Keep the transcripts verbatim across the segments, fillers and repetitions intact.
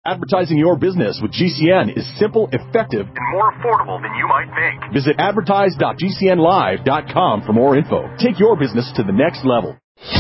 Advertising your business with G C N is simple, effective, and more affordable than you might think. Visit advertise dot g c n live dot com for more info. Take your business to the next level.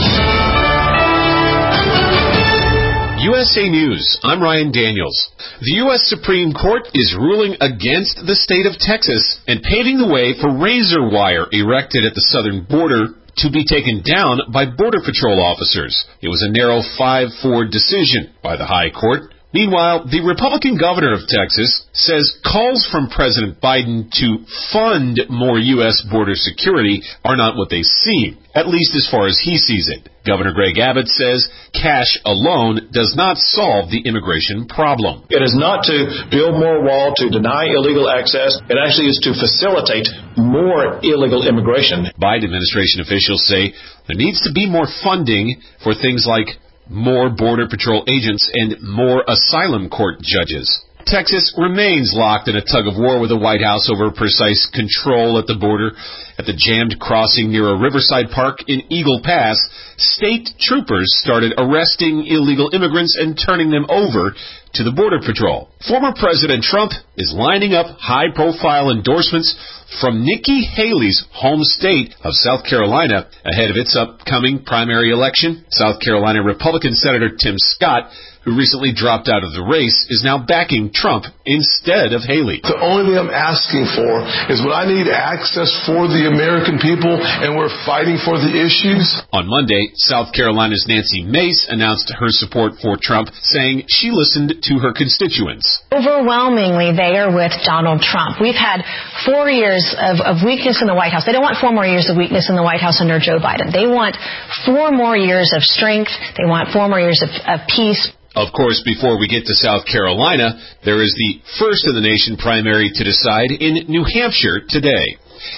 U S A News, I'm Ryan Daniels. The U S Supreme Court is ruling against the state of Texas and paving the way for razor wire erected at the southern border to be taken down by Border Patrol officers. It was a narrow five four decision by the High Court. Meanwhile, the Republican governor of Texas says calls from President Biden to fund more U S border security are not what they seem, at least as far as he sees it. Governor Greg Abbott says cash alone does not solve the immigration problem. It is not to build more wall, to deny illegal access. It actually is to facilitate more illegal immigration. Biden administration officials say there needs to be more funding for things like more Border Patrol agents and more asylum court judges. Texas remains locked in a tug-of-war with the White House over precise control at the border. At the jammed crossing near a riverside park in Eagle Pass, state troopers started arresting illegal immigrants and turning them over to the Border Patrol. Former President Trump is lining up high-profile endorsements from Nikki Haley's home state of South Carolina ahead of its upcoming primary election. South Carolina Republican Senator Tim Scott, who recently dropped out of the race, is now backing Trump instead of Haley. The only thing I'm asking for is when I need access for the American people, and we're fighting for the issues. On Monday, South Carolina's Nancy Mace announced her support for Trump, saying she listened to her constituents. Overwhelmingly, they are with Donald Trump. We've had four years of, of weakness in the White House. They don't want four more years of weakness in the White House under Joe Biden. They want four more years of strength. They want four more years of, of peace. Of course, before we get to South Carolina, there is the first in the nation primary to decide in New Hampshire today.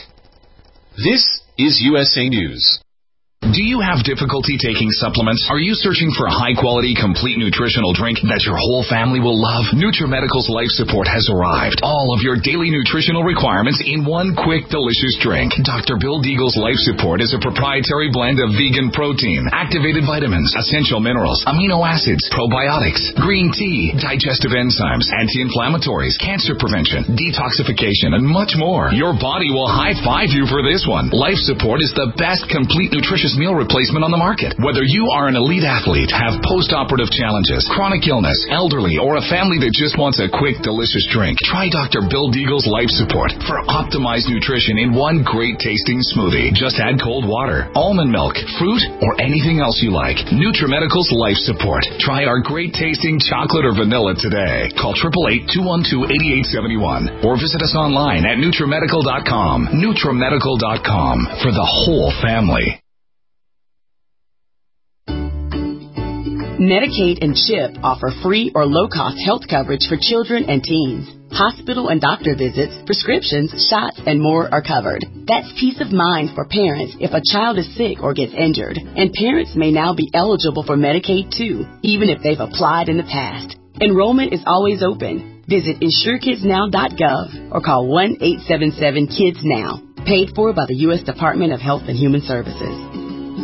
This is U S A News. Do you have difficulty taking supplements? Are you searching for a high-quality, complete nutritional drink that your whole family will love? NutriMedical's Life Support has arrived. All of your daily nutritional requirements in one quick, delicious drink. Doctor Bill Deagle's Life Support is a proprietary blend of vegan protein, activated vitamins, essential minerals, amino acids, probiotics, green tea, digestive enzymes, anti-inflammatories, cancer prevention, detoxification, and much more. Your body will high-five you for this one. Life Support is the best complete nutritious meal replacement on the market. Whether you are an elite athlete, have post-operative challenges, chronic illness, elderly, or a family that just wants a quick, delicious drink, try Doctor Bill Deagle's Life Support for optimized nutrition in one great-tasting smoothie. Just add cold water, almond milk, fruit, or anything else you like. NutriMedical's Life Support. Try our great-tasting chocolate or vanilla today. Call eight eight eight, two one two, eight eight seven one or visit us online at NutriMedical dot com. NutriMedical dot com for the whole family. Medicaid and CHIP offer free or low-cost health coverage for children and teens. Hospital and doctor visits, prescriptions, shots, and more are covered. That's peace of mind for parents if a child is sick or gets injured. And parents may now be eligible for Medicaid, too, even if they've applied in the past. Enrollment is always open. Visit insure kids now dot gov or call one eight seven seven kids now. Paid for by the U S Department of Health and Human Services.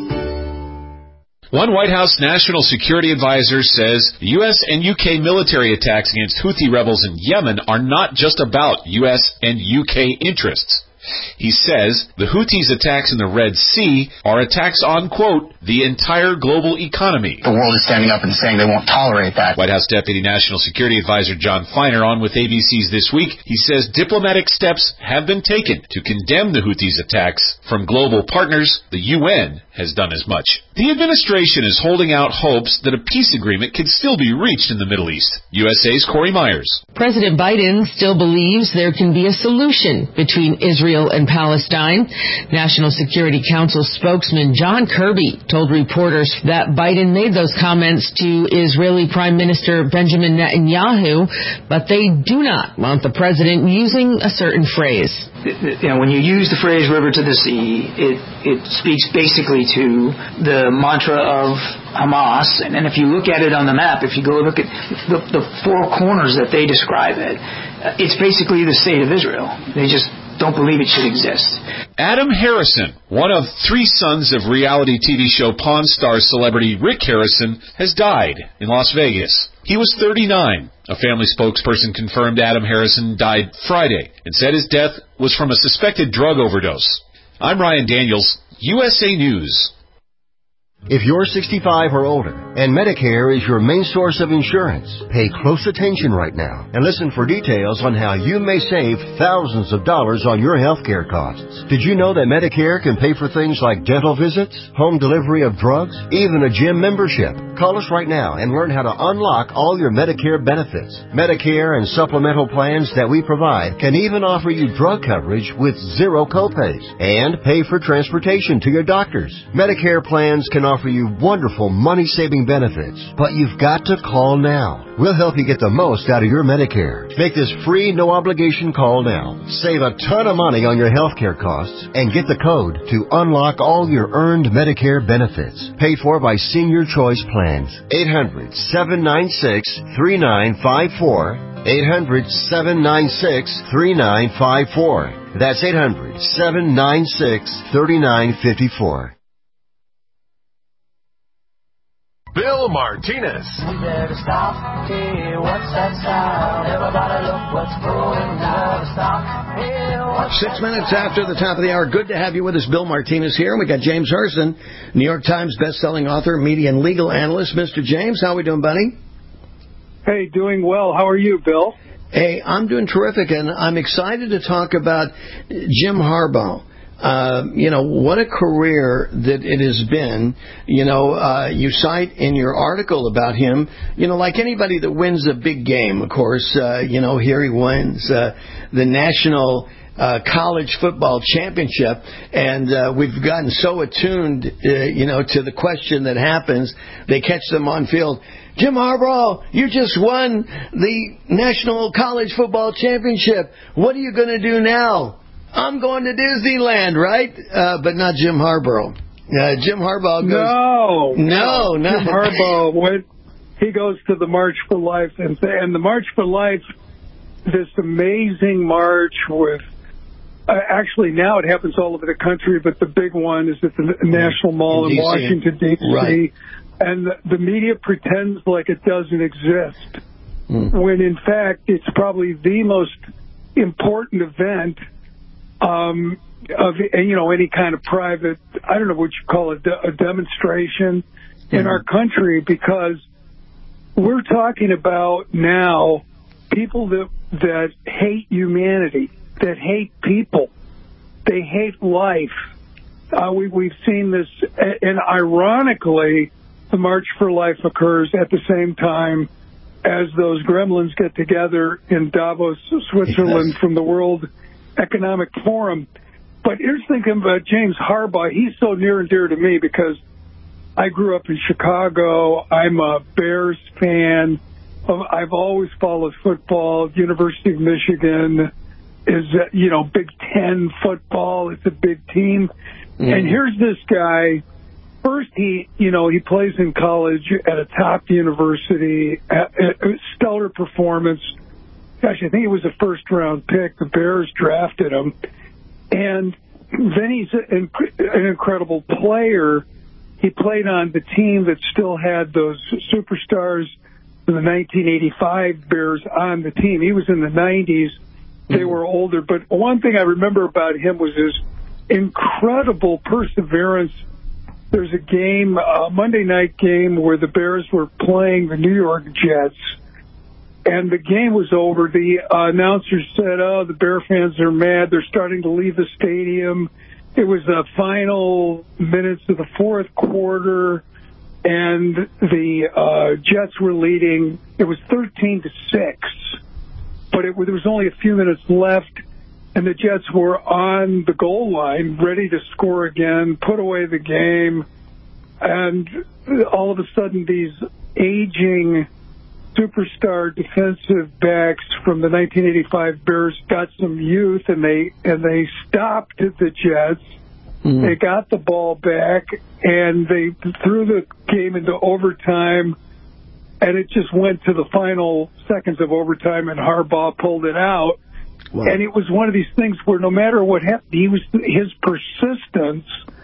One White House national security advisor says U S and U K military attacks against Houthi rebels in Yemen are not just about U S and U K interests. He says the Houthis' attacks in the Red Sea are attacks on, quote, the entire global economy. The world is standing up and saying they won't tolerate that. White House Deputy National Security Advisor John Feiner on with A B C's This Week. He says diplomatic steps have been taken to condemn the Houthis' attacks. From global partners, the U N has done as much. The administration is holding out hopes that a peace agreement could still be reached in the Middle East. U S A's Corey Myers. President Biden still believes there can be a solution between Israel and Palestine. National Security Council spokesman John Kirby told reporters that Biden made those comments to Israeli Prime Minister Benjamin Netanyahu, but they do not want the president using a certain phrase. You know, when you use the phrase river to the sea, it, it speaks basically to the mantra of Hamas. And, and if you look at it on the map, if you go look at the, the four corners that they describe it, it's basically the state of Israel. They just don't believe it should exist. Adam Harrison, one of three sons of reality T V show Pawn Stars celebrity Rick Harrison, has died in Las Vegas. He was thirty-nine. A family spokesperson confirmed Adam Harrison died Friday and said his death was from a suspected drug overdose. I'm Ryan Daniels, U S A News. If you're sixty-five or older and Medicare is your main source of insurance, pay close attention right now and listen for details on how you may save thousands of dollars on your health care costs. Did you know that Medicare can pay for things like dental visits, home delivery of drugs, even a gym membership? Call us right now and learn how to unlock all your Medicare benefits. Medicare and supplemental plans that we provide can even offer you drug coverage with zero copays and pay for transportation to your doctors. Medicare plans can offer you wonderful money-saving benefits, but you've got to call now. We'll help you get the most out of your Medicare. Make this free, no-obligation call now. Save a ton of money on your health care costs and get the code to unlock all your earned Medicare benefits. Paid for by Senior Choice Plans. eight hundred, seven nine six, three nine five four. eight hundred, seven nine six, three nine five four. That's eight hundred, seven nine six, three nine five four. Bill Martinez. We better stop. Hey, what's that sound? Everybody look what's going down. Stop. Hey, what's Six minutes after the top of the hour. Good to have you with us. Bill Martinez here. And we got James Hurston, New York Times best-selling author, media and legal analyst. Mister James, how are we doing, buddy? Hey, doing well. How are you, Bill? Hey, I'm doing terrific, and I'm excited to talk about Jim Harbaugh. Uh, you know, what a career that it has been. You know, uh, you cite in your article about him, you know, like anybody that wins a big game, of course, uh, you know, here he wins uh, the National uh, College Football Championship, and uh, we've gotten so attuned, uh, you know, to the question that happens. They catch them on field. Jim Harbaugh, you just won the National College Football Championship. What are you going to do now? I'm going to Disneyland, right? Uh, but not Jim Harbaugh. Uh, Jim Harbaugh goes... No. No, no. Jim Harbaugh, went, he goes to the March for Life. And, and the March for Life, this amazing march with... Uh, actually, now it happens all over the country, but the big one is at the National Mall in, in Washington, D C Right. And the, the media pretends like it doesn't exist, mm. when in fact it's probably the most important event Um, of, you know, any kind of private, I don't know what you call it, a demonstration mm-hmm. in our country, because we're talking about now people that, that hate humanity, that hate people, they hate life. Uh, we, we've seen this, and ironically, the March for Life occurs at the same time as those gremlins get together in Davos, Switzerland, yes. from the World Economic Forum. But here's thinking about James Harbaugh. He's so near and dear to me because I grew up in Chicago. I'm a Bears fan. I've always followed football. University of Michigan is, you know, Big Ten football. It's a big team. Mm. And here's this guy. First, he, you know, he plays in college at a top university, a, a stellar performance. Gosh, I think it was a first-round pick. The Bears drafted him. And then he's an, an incredible player. He played on the team that still had those superstars in the nineteen eighty-five Bears on the team. He was in the nineties. They were older. But one thing I remember about him was his incredible perseverance. There's a game, a Monday night game, where the Bears were playing the New York Jets. And the game was over. The uh, announcer said, oh, the Bear fans are mad. They're starting to leave the stadium. It was the final minutes of the fourth quarter, and the uh, Jets were leading. It was thirteen to six, but it, there was only a few minutes left, and the Jets were on the goal line, ready to score again, put away the game, and all of a sudden these aging superstar defensive backs from the nineteen eighty-five Bears got some youth, and they and they stopped the Jets. Mm. They got the ball back, and they threw the game into overtime, and it just went to the final seconds of overtime, and Harbaugh pulled it out. Wow. And it was one of these things where no matter what happened, he was his persistence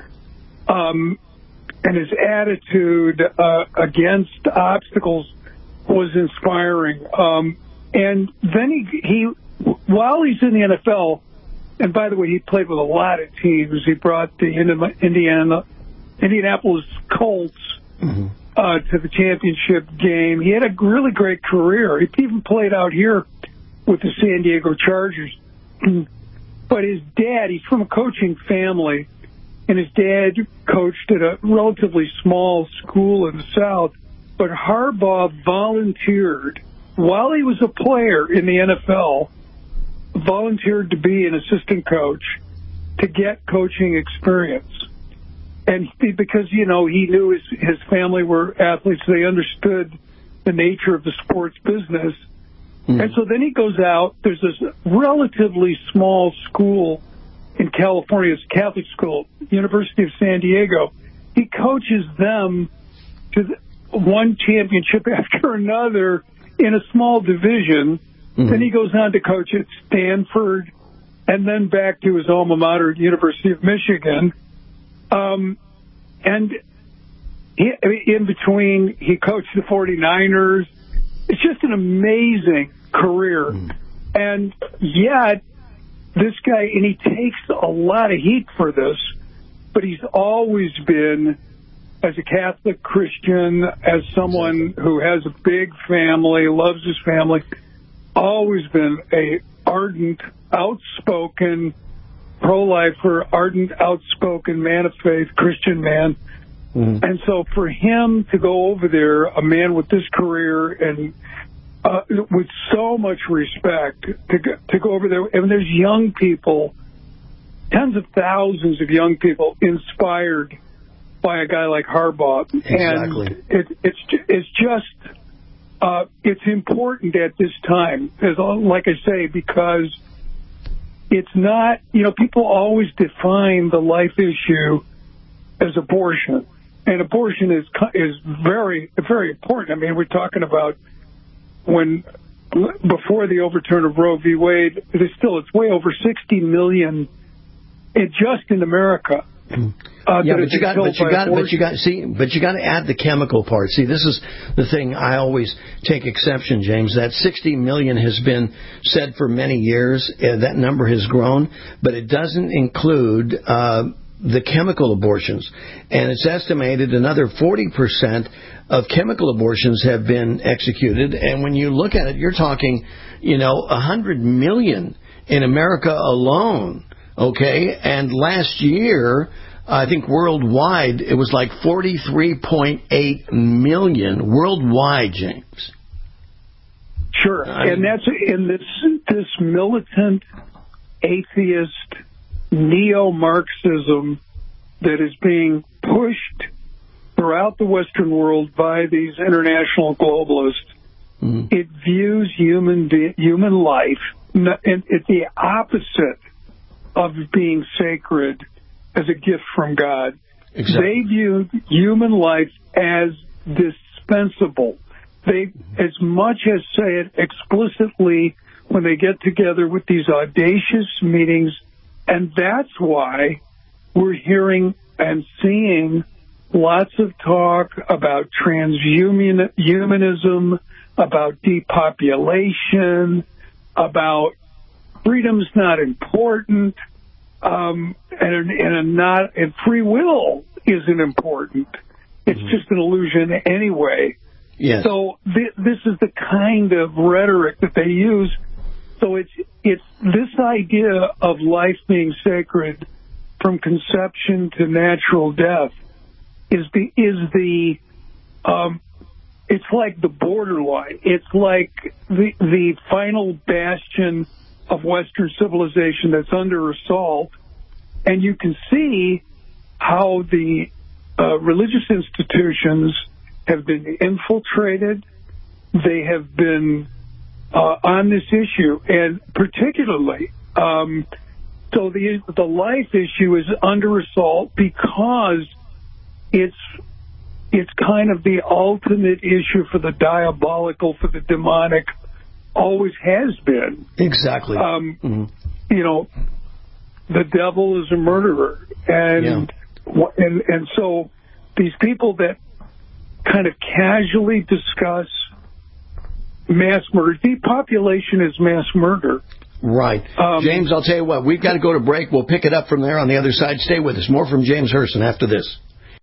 um, and his attitude uh, against obstacles was inspiring. Um, and then he, he, while he's in the N F L, and by the way, he played with a lot of teams. He brought the Indiana, Indianapolis Colts mm-hmm. uh, to the championship game. He had a really great career. He even played out here with the San Diego Chargers. But his dad, he's from a coaching family, and his dad coached at a relatively small school in the South. But Harbaugh volunteered, while he was a player in the N F L, volunteered to be an assistant coach to get coaching experience. And he, because, you know, he knew his, his family were athletes, they understood the nature of the sports business. Mm. And so then he goes out. There's this relatively small school in California, it's a Catholic school, University of San Diego. He coaches them to the, one championship after another in a small division. Mm-hmm. Then he goes on to coach at Stanford and then back to his alma mater, University of Michigan. Um, and he, in between, he coached the forty-niners. It's just an amazing career. Mm-hmm. And yet, this guy, and he takes a lot of heat for this, but he's always been, as a Catholic Christian, as someone who has a big family, loves his family, always been a ardent, outspoken pro-lifer, ardent, outspoken man of faith, Christian man. Mm. And so for him to go over there, a man with this career and uh, with so much respect, to go, to go over there, and there's young people, tens of thousands of young people inspired by a guy like Harbaugh. Exactly. And it, it's it's just uh, it's important at this time, as like I say, because it's not, you know, people always define the life issue as abortion, and abortion is is very very important. I mean, we're talking about when before the overturn of Roe v. Wade, it is still it's way over sixty million, it just in America. Uh, yeah, but you got, but you got, but you got, see, but you got to add the chemical part. See, this is the thing I always take exception, James. That sixty million has been said for many years. Uh, that number has grown, but it doesn't include uh, the chemical abortions, and it's estimated another forty percent of chemical abortions have been executed. And when you look at it, you're talking, you know, a hundred million in America alone. Okay, and last year, I think worldwide, it was like forty-three point eight million worldwide, James. Sure, I mean, and that's in this this militant, atheist, neo-Marxism that is being pushed throughout the Western world by these international globalists. Mm-hmm. It views human human life, and it's the opposite of being sacred as a gift from God. Exactly. They view human life as dispensable. They, as much as say it explicitly when they get together with these audacious meetings, and that's why we're hearing and seeing lots of talk about transhumanism, about depopulation, about freedom's not important, um, and, and not and free will isn't important. It's mm-hmm. just an illusion anyway. Yes. So th- this is the kind of rhetoric that they use. So it's it's this idea of life being sacred from conception to natural death is the is the um, it's like the borderline. It's like the the final bastion of Western civilization that's under assault, and you can see how the uh, religious institutions have been infiltrated. They have been uh, on this issue, and particularly, um, so the the life issue is under assault because it's it's kind of the ultimate issue for the diabolical, for the demonic. always has been. Exactly. Um, mm-hmm. You know, the devil is a murderer, and yeah. and and so these people that kind of casually discuss mass murder, depopulation is mass murder. Right. Um, James, I'll tell you what, we've got to go to break. We'll pick it up from there on the other side. Stay with us. More from James Herson after this.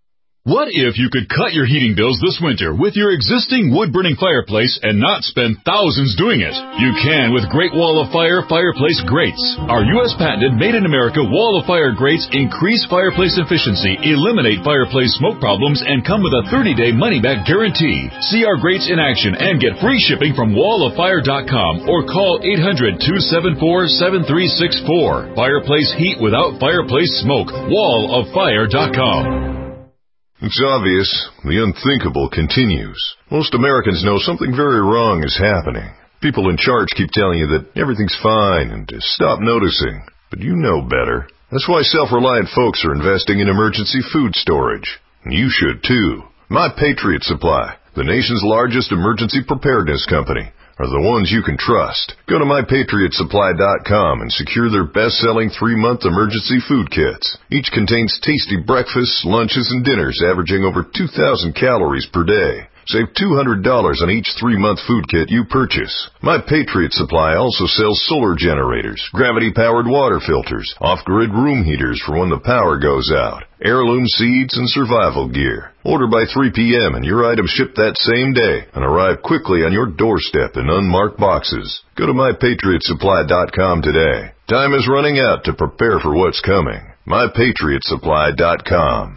What if you could cut your heating bills this winter with your existing wood-burning fireplace and not spend thousands doing it? You can with Great Wall of Fire fireplace grates. Our U S patented made-in-America Wall of Fire grates increase fireplace efficiency, eliminate fireplace smoke problems, and come with a thirty-day money-back guarantee. See our grates in action and get free shipping from wall of fire dot com or call eight hundred, two seven four, seven three six four. Fireplace heat without fireplace smoke. wall of fire dot com. It's obvious. The unthinkable continues. Most Americans know something very wrong is happening. People in charge keep telling you that everything's fine and to stop noticing. But you know better. That's why self-reliant folks are investing in emergency food storage. And you should too. My Patriot Supply, the nation's largest emergency preparedness company, are the ones you can trust. Go to my patriot supply dot com and secure their best-selling three-month emergency food kits. Each contains tasty breakfasts, lunches, and dinners averaging over two thousand calories per day. Save two hundred dollars on each three-month food kit you purchase. My Patriot Supply also sells solar generators, gravity-powered water filters, off-grid room heaters for when the power goes out, heirloom seeds, and survival gear. Order by three p.m. and your items ship that same day and arrive quickly on your doorstep in unmarked boxes. Go to my patriot supply dot com today. Time is running out to prepare for what's coming. my patriot supply dot com.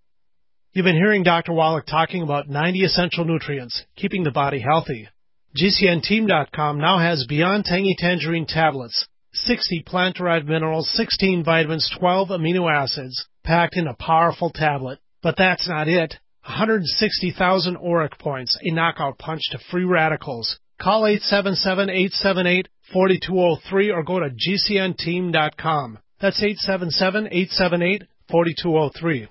You've been hearing Doctor Wallach talking about ninety essential nutrients, keeping the body healthy. G C N team dot com now has Beyond Tangy Tangerine tablets, sixty plant-derived minerals, sixteen vitamins, twelve amino acids, packed in a powerful tablet. But that's not it. one hundred sixty thousand auric points, a knockout punch to free radicals. Call eight seven seven, eight seven eight, four two zero three or go to G C N team dot com. That's eight seven seven, eight seven eight, four two zero three.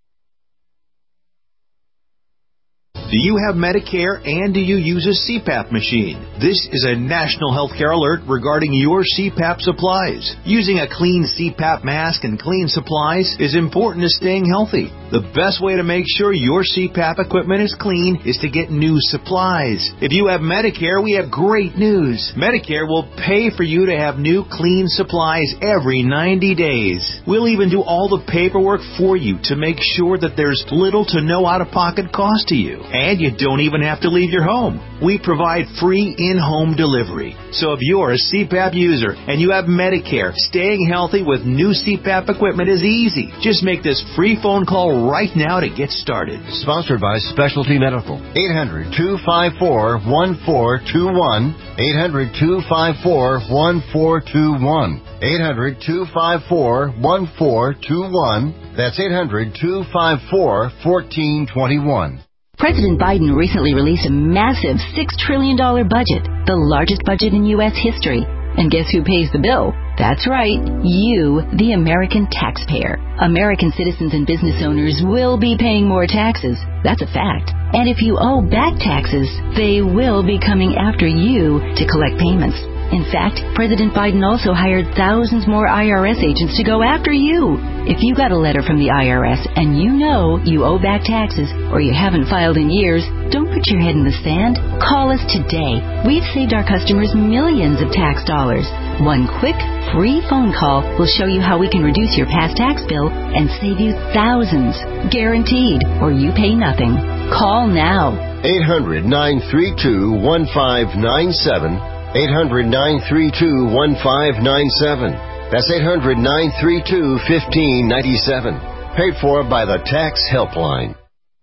Do you have Medicare and do you use a C PAP machine? This is a national healthcare alert regarding your C PAP supplies. Using a clean C PAP mask and clean supplies is important to staying healthy. The best way to make sure your C PAP equipment is clean is to get new supplies. If you have Medicare, we have great news. Medicare will pay for you to have new clean supplies every ninety days. We'll even do all the paperwork for you to make sure that there's little to no out-of-pocket cost to you. And you don't even have to leave your home. We provide free in-home delivery. So if you're a C PAP user and you have Medicare, staying healthy with new C PAP equipment is easy. Just make this free phone call right now to get started. Sponsored by Specialty Medical. eight hundred, two five four, one four two one. eight hundred, two five four, one four two one. eight hundred, two five four, one four two one. That's eight hundred, two five four, one four two one. President Biden recently released a massive six trillion dollars budget, the largest budget in U S history. And guess who pays the bill? That's right, you, the American taxpayer. American citizens and business owners will be paying more taxes. That's a fact. And if you owe back taxes, they will be coming after you to collect payments. In fact, President Biden also hired thousands more I R S agents to go after you. If you got a letter from the I R S and you know you owe back taxes or you haven't filed in years, don't put your head in the sand. Call us today. We've saved our customers millions of tax dollars. One quick, free phone call will show you how we can reduce your past tax bill and save you thousands. Guaranteed, or you pay nothing. Call now. eight hundred, nine three two, one five nine seven. eight hundred, nine three two, one five nine seven. That's eight hundred, nine three two, one five nine seven. Paid for by the Tax Helpline.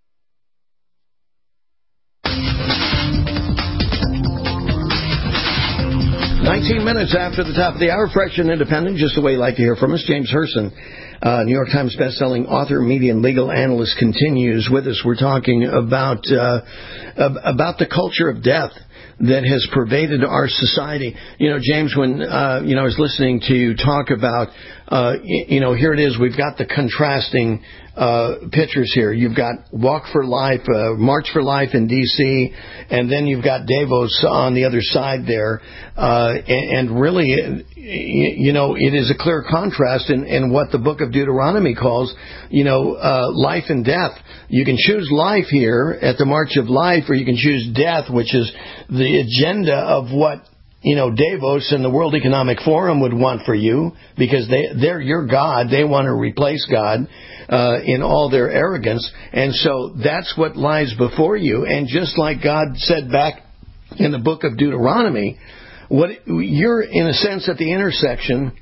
nineteen minutes after the top of the hour, fresh and independent, just the way you like to hear from us. James Herson, uh, New York Times bestselling author, media, and legal analyst, continues with us. We're talking about uh, about the culture of death. that has pervaded our society. You know, James, when uh, you know I was listening to you talk about, uh, you know, here it is. We've got the contrasting uh, pictures here. You've got Walk for Life, uh, March for Life in D C, and then you've got Davos on the other side there. Uh, and, and really, you know, it is a clear contrast in, in what the book of Deuteronomy calls, you know, uh, life and death. You can choose life here at the March of Life, or you can choose death, which is the agenda of what, you know, Davos and the World Economic Forum would want for you, because they, they're your God. They want to replace God uh, in all their arrogance. And so that's what lies before you. And just like God said back in the book of Deuteronomy, what you're, in a sense, at the intersection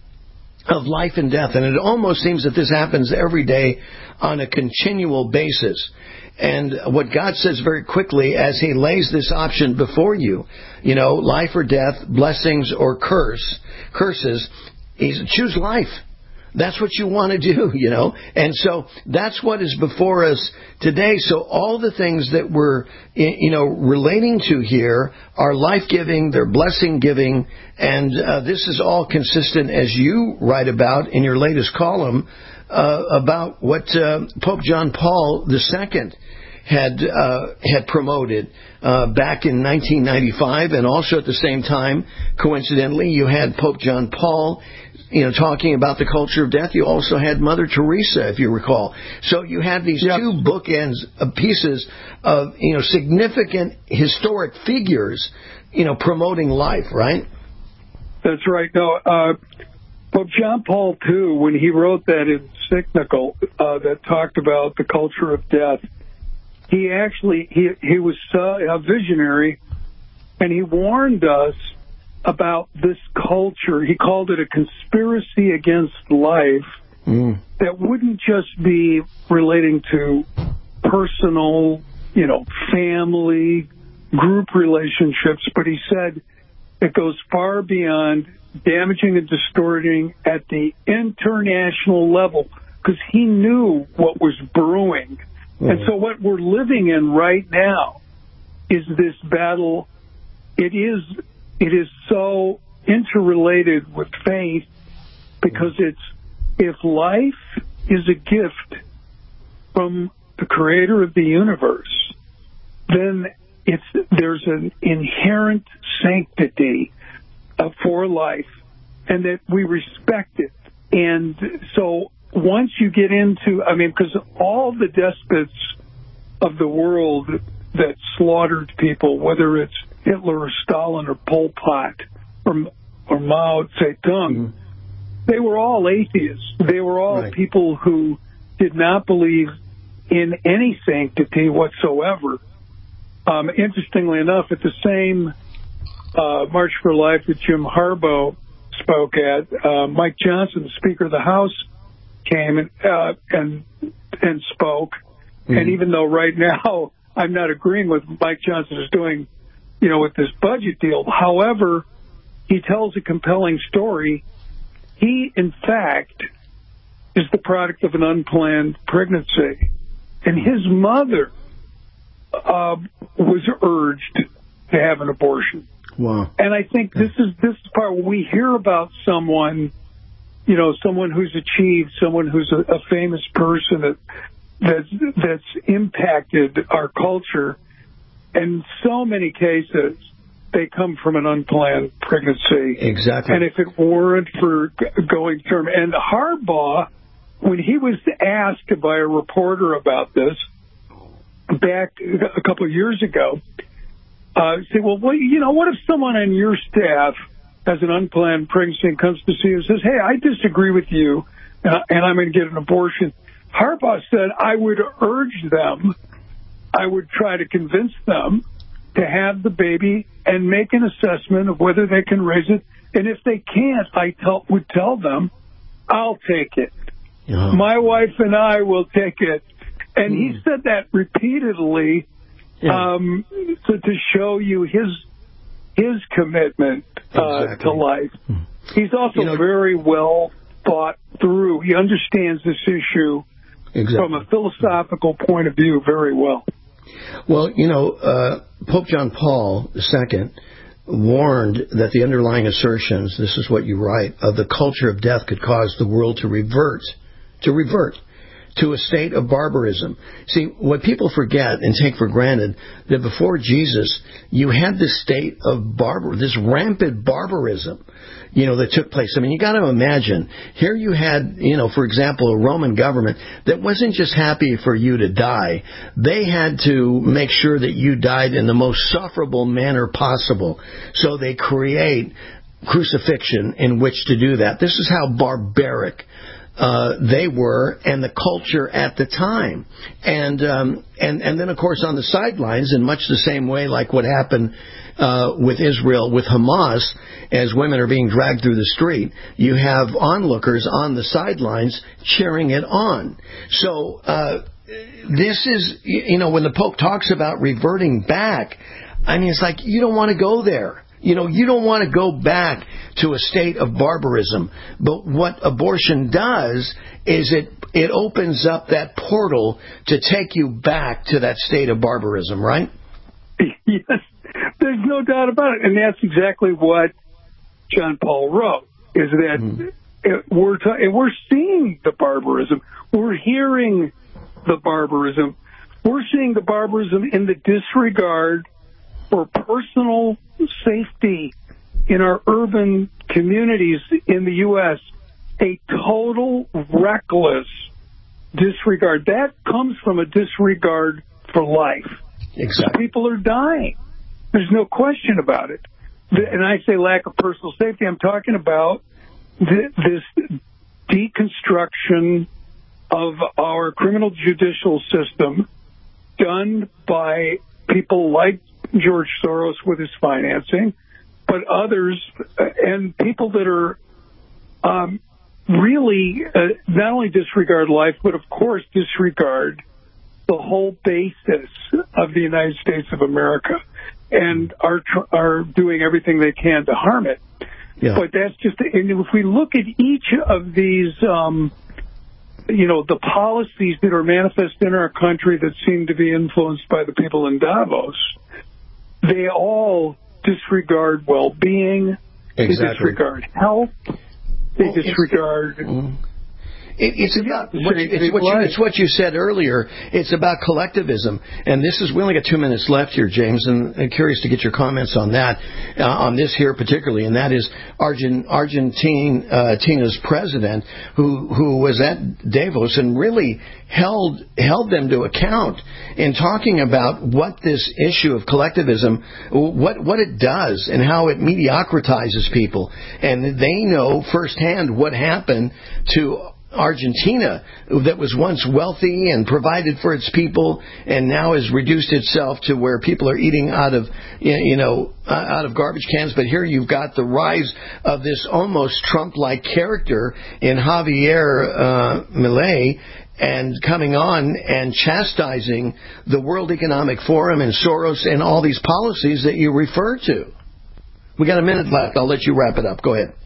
of life and death. And it almost seems that this happens every day on a continual basis. And what God says very quickly as He lays this option before you, you know, life or death, blessings or curse, curses, He's choose life. That's what you want to do, you know. And so that's what is before us today. So all the things that we're, you know, relating to here are life-giving, they're blessing-giving, and uh, this is all consistent, as you write about in your latest column, uh, about what uh, Pope John Paul the Second had uh, had promoted uh, back in nineteen ninety-five, and also at the same time, coincidentally, you had Pope John Paul, you know, talking about the culture of death. You also had Mother Teresa, if you recall. So you had these yep. two bookends of pieces of, you know, significant historic figures, you know, promoting life, right? That's right. No, uh, Pope John Paul the Second, when he wrote that encyclical uh, that talked about the culture of death, he actually, he, he was uh, a visionary, and he warned us about this culture. He called it a conspiracy against life mm. that wouldn't just be relating to personal, you know, family, group relationships, but he said it goes far beyond damaging and distorting at the international level, because he knew what was brewing. Mm. And so what we're living in right now is this battle. It is It is so interrelated with faith, because it's, if life is a gift from the creator of the universe, then it's, there's an inherent sanctity uh, for life, and that we respect it. And so once you get into, I mean, because all the despots of the world that slaughtered people, whether it's Hitler or Stalin or Pol Pot or, or Mao Zedong, mm-hmm. they were all atheists. They were all right. people who did not believe in any sanctity whatsoever. Um, interestingly enough, at the same uh, March for Life that Jim Harbaugh spoke at, uh, Mike Johnson, the Speaker of the House, came and uh, and, and spoke. Mm-hmm. And even though right now I'm not agreeing with what Mike Johnson is doing, you know, with this budget deal, however, he tells a compelling story. He, in fact, is the product of an unplanned pregnancy. And his mother uh, was urged to have an abortion. Wow. And I think this is this is part where we hear about someone, you know, someone who's achieved, someone who's a, a famous person that that's, that's impacted our culture. In so many cases, they come from an unplanned pregnancy. Exactly. And if it weren't for going term, and Harbaugh, when he was asked by a reporter about this back a couple of years ago, uh, said, well, what, you know, what if someone on your staff has an unplanned pregnancy and comes to see you and says, hey, I disagree with you, uh, and I'm going to get an abortion? Harbaugh said, I would urge them, I would try to convince them to have the baby and make an assessment of whether they can raise it. And if they can't, I tell, would tell them, I'll take it. Yeah. My wife and I will take it. And mm. he said that repeatedly yeah. um, so to show you his his commitment uh, exactly. to life. Mm. He's also you know, very well thought through. He understands this issue exactly. from a philosophical point of view very well. Well, you know, uh, Pope John Paul the Second warned that the underlying assertions, this is what you write, of the culture of death could cause the world to revert, to revert to a state of barbarism. See, what people forget and take for granted, that before Jesus, you had this state of barbar, this rampant barbarism, you know, that took place. I mean, you got to imagine, here you had, you know, for example, a Roman government that wasn't just happy for you to die. They had to make sure that you died in the most sufferable manner possible. So they create crucifixion in which to do that. This is how barbaric Uh, they were, and the culture at the time. And um, and and then, of course, on the sidelines, in much the same way like what happened uh, with Israel, with Hamas, as women are being dragged through the street, you have onlookers on the sidelines cheering it on. So uh, this is, you know, when the Pope talks about reverting back, I mean, it's like you don't want to go there. You know, you don't want to go back to a state of barbarism. But what abortion does is it it opens up that portal to take you back to that state of barbarism, right? Yes, there's no doubt about it. And that's exactly what John Paul wrote, is that mm. it, we're, t- we're seeing the barbarism. We're hearing the barbarism. We're seeing the barbarism in the disregard for personal safety in our urban communities in the U S, a total reckless disregard. That comes from a disregard for life. Exactly. People are dying. There's no question about it. And I say lack of personal safety, I'm talking about this deconstruction of our criminal judicial system done by people like George Soros with his financing, but others, and people that are um, really uh, not only disregard life, but of course disregard the whole basis of the United States of America, and are tr- are doing everything they can to harm it. Yeah. But that's just, and if we look at each of these, um, you know, the policies that are manifest in our country that seem to be influenced by the people in Davos, they all disregard well-being, exactly. They disregard health, they well, disregard... It's, it, it's, about, what you, it's, what you, it's what you said earlier. It's about collectivism. And this is, we only got two minutes left here, James, and I'm curious to get your comments on that, uh, on this here particularly, and that is Argent, Argentine, uh, Tina's president, who, who was at Davos and really held held them to account in talking about what this issue of collectivism, what what it does and how it mediocratizes people. And they know firsthand what happened to Argentina, that was once wealthy and provided for its people, and now has reduced itself to where people are eating out of, you know, out of garbage cans. But here you've got the rise of this almost Trump-like character in Javier uh, Milei, and coming on and chastising the World Economic Forum and Soros and all these policies that you refer to. We got a minute left. I'll let you wrap it up. Go ahead.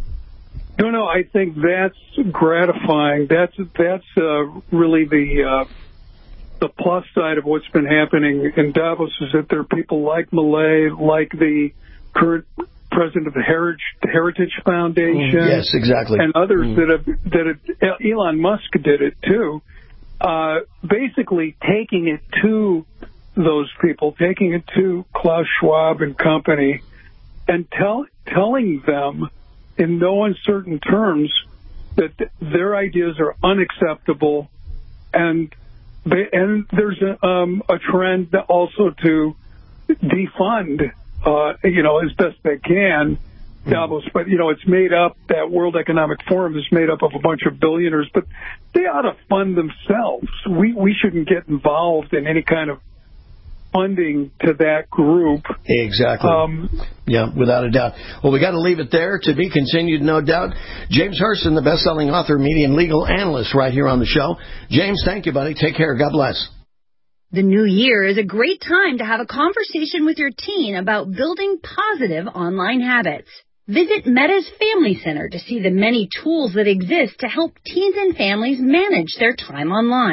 No, no, I think that's gratifying. That's that's uh, really the uh, the plus side of what's been happening in Davos, is that there are people like Milei, like the current president of the Heritage, Heritage Foundation. Mm, yes, exactly. And others mm. that have, that have, Elon Musk did it too, uh, basically taking it to those people, taking it to Klaus Schwab and company, and tell, telling them in no uncertain terms that th- their ideas are unacceptable, and they, and there's a, um, a trend also to defund, uh, you know, as best they can, Davos. But, you know, it's made up, that World Economic Forum is made up of a bunch of billionaires, but they ought to fund themselves. We we shouldn't get involved in any kind of funding to that group. Exactly. Um, yeah, without a doubt. Well, we got to leave it there. To be continued, no doubt. James Hurston, the best-selling author, media, and legal analyst, right here on the show. James, thank you, buddy. Take care. God bless. The new year is a great time to have a conversation with your teen about building positive online habits. Visit Meta's Family Center to see the many tools that exist to help teens and families manage their time online.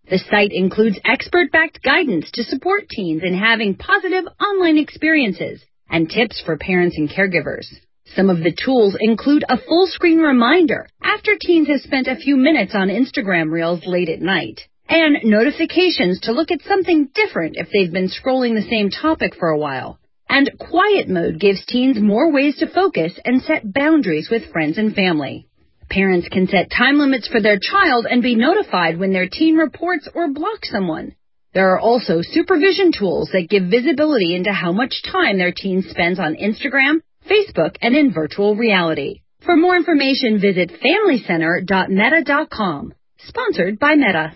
The site includes expert-backed guidance to support teens in having positive online experiences and tips for parents and caregivers. Some of the tools include a full-screen reminder after teens have spent a few minutes on Instagram Reels late at night, and notifications to look at something different if they've been scrolling the same topic for a while. And quiet mode gives teens more ways to focus and set boundaries with friends and family. Parents can set time limits for their child and be notified when their teen reports or blocks someone. There are also supervision tools that give visibility into how much time their teen spends on Instagram, Facebook, and in virtual reality. For more information, visit family center dot meta dot com. Sponsored by Meta.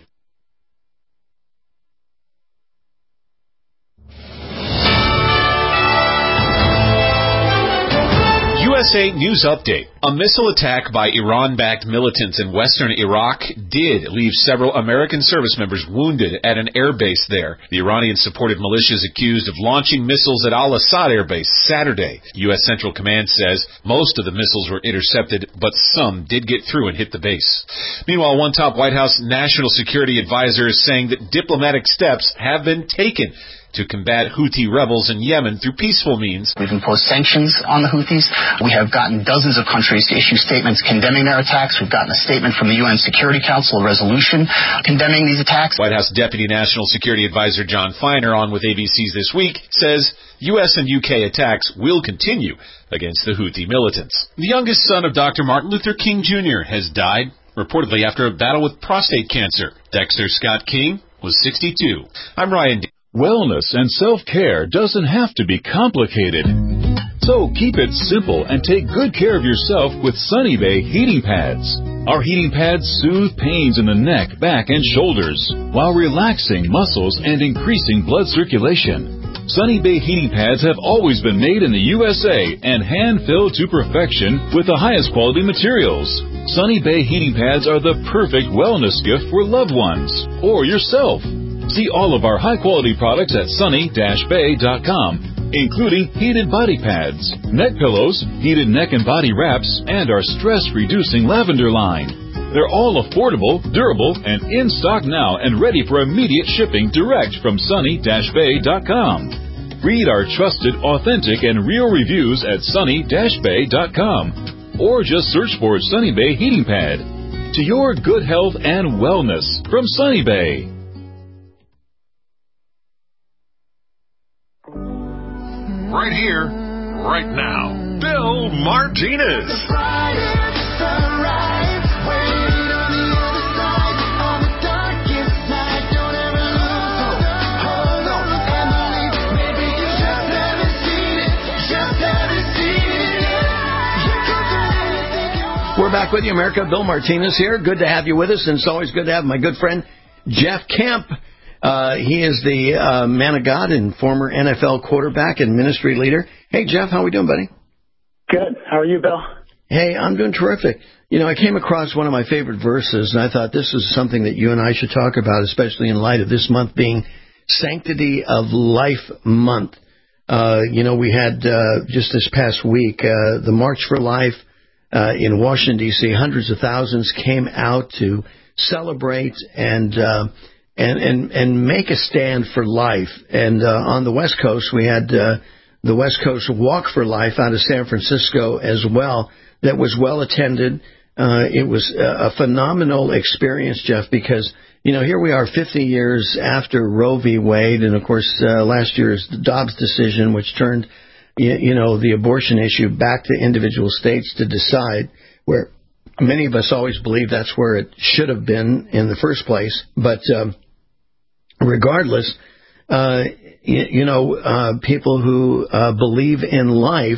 U S A News Update. A missile attack by Iran-backed militants in western Iraq did leave several American service members wounded at an air base there. The Iranian-supported militia is accused of launching missiles at Al-Assad Air Base Saturday. U S Central Command says most of the missiles were intercepted, but some did get through and hit the base. Meanwhile, one top White House national security advisor is saying that diplomatic steps have been taken to combat Houthi rebels in Yemen through peaceful means. We've imposed sanctions on the Houthis. We have gotten dozens of countries to issue statements condemning their attacks. We've gotten a statement from the U N Security Council, a resolution condemning these attacks. White House Deputy National Security Advisor John Feiner on with A B C's This Week says U S and U K attacks will continue against the Houthi militants. The youngest son of Doctor Martin Luther King Junior has died, reportedly after a battle with prostate cancer. Dexter Scott King was sixty-two. I'm Ryan D. Wellness and self-care doesn't have to be complicated. So keep it simple and take good care of yourself with Sunny Bay heating pads. Our heating pads soothe pains in the neck, back, and shoulders while relaxing muscles and increasing blood circulation. Sunny Bay heating pads have always been made in the U S A and hand-filled to perfection with the highest quality materials. Sunny Bay heating pads are the perfect wellness gift for loved ones or yourself. See all of our high-quality products at sunny dash bay dot com, including heated body pads, neck pillows, heated neck and body wraps, and our stress-reducing lavender line. They're all affordable, durable, and in stock now and ready for immediate shipping direct from sunny dash bay dot com. Read our trusted, authentic, and real reviews at sunny dash bay dot com, or just search for Sunny Bay Heating Pad. To your good health and wellness from Sunny Bay. Right here, right now, Bill Martinez. We're back with you, America. Bill Martinez here. Good to have you with us, and it's always good to have my good friend Jeff Kemp. Uh, he is the uh, man of God and former N F L quarterback and ministry leader. Hey, Jeff, how are we doing, buddy? Good. How are you, Bill? Hey, I'm doing terrific. You know, I came across one of my favorite verses, and I thought this is something that you and I should talk about, especially in light of this month being Sanctity of Life Month. Uh, you know, we had uh, just this past week uh, the March for Life uh, in Washington, D C Hundreds of thousands came out to celebrate and uh, and, and and make a stand for life. And uh, on the West Coast, we had uh, the West Coast Walk for Life out of San Francisco as well. That was well attended. Uh, it was a phenomenal experience, Jeff, because, you know, here we are fifty years after Roe v. Wade, and, of course, uh, last year's Dobbs decision, which turned, you, you know, the abortion issue back to individual states to decide, where many of us always believe that's where it should have been in the first place. But um, regardless, uh, you, you know, uh, people who uh, believe in life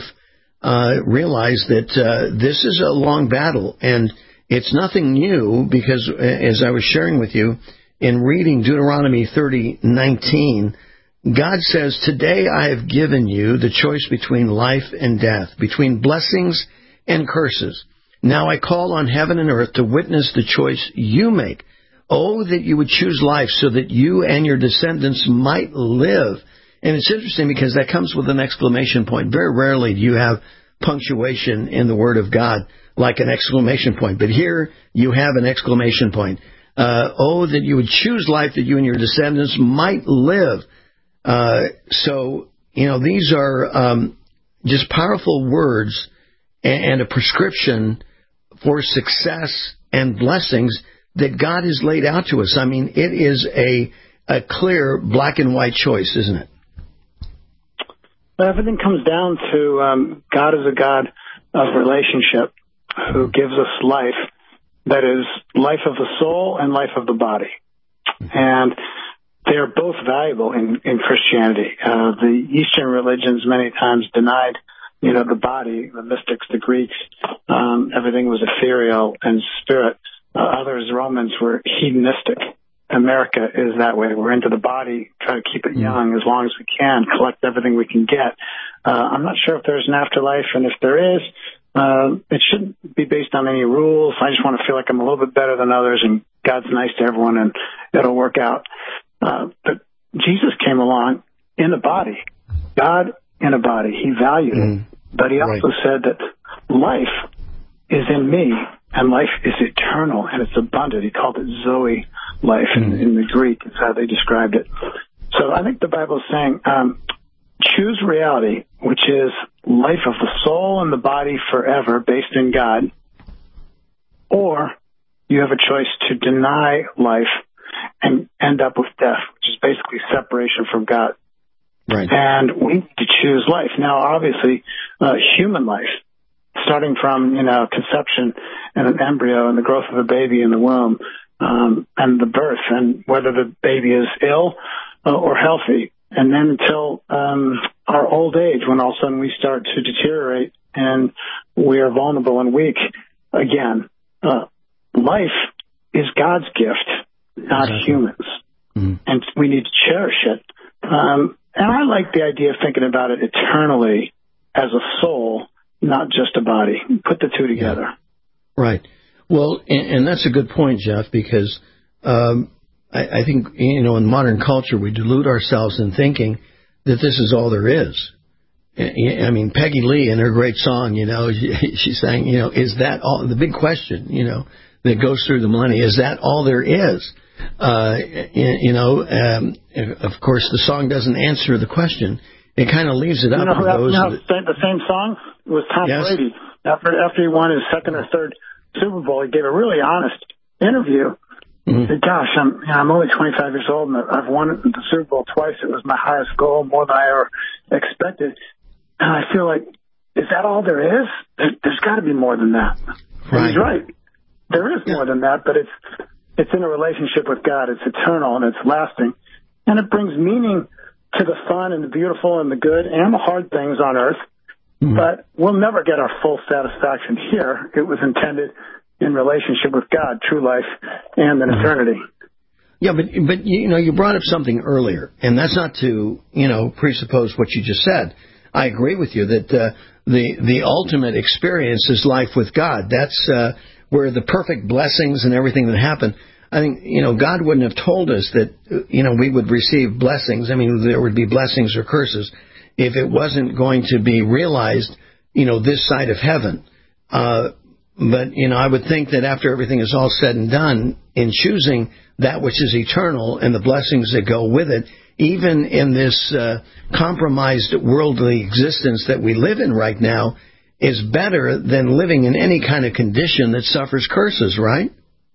Uh, realize that uh, this is a long battle, and it's nothing new, because as I was sharing with you, in reading Deuteronomy thirty nineteen, God says, "Today I have given you the choice between life and death, between blessings and curses. Now I call on heaven and earth to witness the choice you make. Oh, that you would choose life so that you and your descendants might live." And it's interesting because that comes with an exclamation point. Very rarely do you have punctuation in the Word of God like an exclamation point. But here you have an exclamation point. Uh, oh, that you would choose life that you and your descendants might live. Uh, so, you know, these are um, just powerful words and, and a prescription for success and blessings that God has laid out to us. I mean, it is a, a clear black and white choice, isn't it? Well, everything comes down to um, God is a God of relationship who gives us life that is life of the soul and life of the body. And they are both valuable in, in Christianity. Uh, the Eastern religions many times denied, you know, the body, the mystics, the Greeks, um, everything was ethereal and spirit. Uh, others, Romans, were hedonistic. America is that way. We're into the body, try to keep it young as long as we can, collect everything we can get. Uh, I'm not sure if there's an afterlife, and if there is, uh, it shouldn't be based on any rules. I just want to feel like I'm a little bit better than others, and God's nice to everyone, and it'll work out. Uh, but Jesus came along in a body, God in a body. He valued mm. it, but he also right. said that life is in me, and life is eternal, and it's abundant. He called it Zoe life in, in the Greek. Is how they described it. So I think the Bible is saying, um, choose reality, which is life of the soul and the body forever based in God, or you have a choice to deny life and end up with death, which is basically separation from God. Right. And we need to choose life. Now, obviously, uh, human life, starting from, you know, conception and an embryo and the growth of a baby in the womb, um, and the birth, and whether the baby is ill uh, or healthy, and then until um, our old age, when all of a sudden we start to deteriorate and we are vulnerable and weak again. Uh, life is God's gift, not exactly. humans, mm-hmm. and we need to cherish it. Um, and I like the idea of thinking about it eternally as a soul, not just a body. Put the two together. Yeah. Right. Well, and, and that's a good point, Jeff, because um, I, I think, you know, in modern culture, we delude ourselves in thinking that this is all there is. I mean, Peggy Lee in her great song, you know, she, she's saying, you know, is that all? The big question, you know, that goes through the millennia, is that all there is? Uh, you know, um, of course, the song doesn't answer the question. It kind of leaves it up you know, to those. You know, that, the same song was Tom yes. Brady. After after he won his second or third Super Bowl, he gave a really honest interview. Mm-hmm. He said, "Gosh, I'm you know, I'm only twenty-five years old, and I've won the Super Bowl twice. It was my highest goal, more than I ever expected. And I feel like, is that all there is? There, there's got to be more than that." Right. And he's right. There is more than that, but it's it's in a relationship with God. It's eternal and it's lasting, and it brings meaning to the fun and the beautiful and the good and the hard things on earth. Mm-hmm. But we'll never get our full satisfaction here. It was intended in relationship with God, true life, and in mm-hmm. eternity. Yeah, but but you know, you brought up something earlier, and that's not to you know presuppose what you just said. I agree with you that uh, the the ultimate experience is life with God. That's uh, where the perfect blessings and everything that happen. I think, you know, God wouldn't have told us that, you know, we would receive blessings. I mean, there would be blessings or curses if it wasn't going to be realized, you know, this side of heaven. Uh, but, you know, I would think that after everything is all said and done, in choosing that which is eternal and the blessings that go with it, even in this uh, compromised worldly existence that we live in right now, is better than living in any kind of condition that suffers curses, right?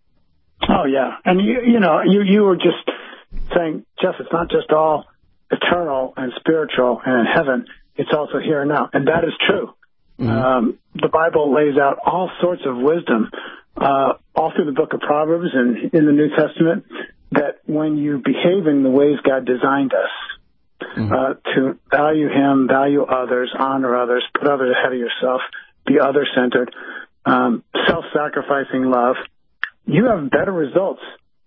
Oh, yeah. And, you you know, you, you were just saying, Jeff, it's not just all eternal and spiritual and in heaven. It's also here and now. And that is true. Mm-hmm. Um, the Bible lays out all sorts of wisdom uh, all through the book of Proverbs and in the New Testament, that when you behave in the ways God designed us, mm-hmm. uh, to value Him, value others, honor others, put others ahead of yourself, be other-centered, um, self-sacrificing love, you have better results,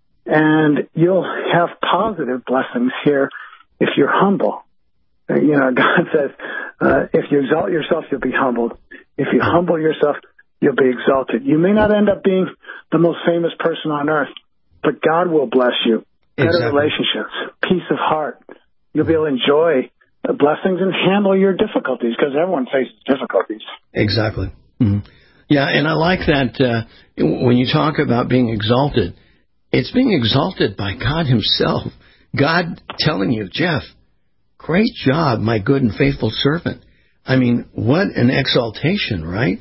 and you'll have positive blessings here if you're humble. You know, God says, uh, if you exalt yourself, you'll be humbled. If you humble yourself, you'll be exalted. You may not end up being the most famous person on earth, but God will bless you. Better exactly. relationships, peace of heart. You'll be able to enjoy the blessings and handle your difficulties, because everyone faces difficulties. Exactly. Mm-hmm. Yeah, and I like that uh, when you talk about being exalted, It's being exalted by God himself. God telling you, Jeff, great job, my good and faithful servant. I mean, what an exaltation, right?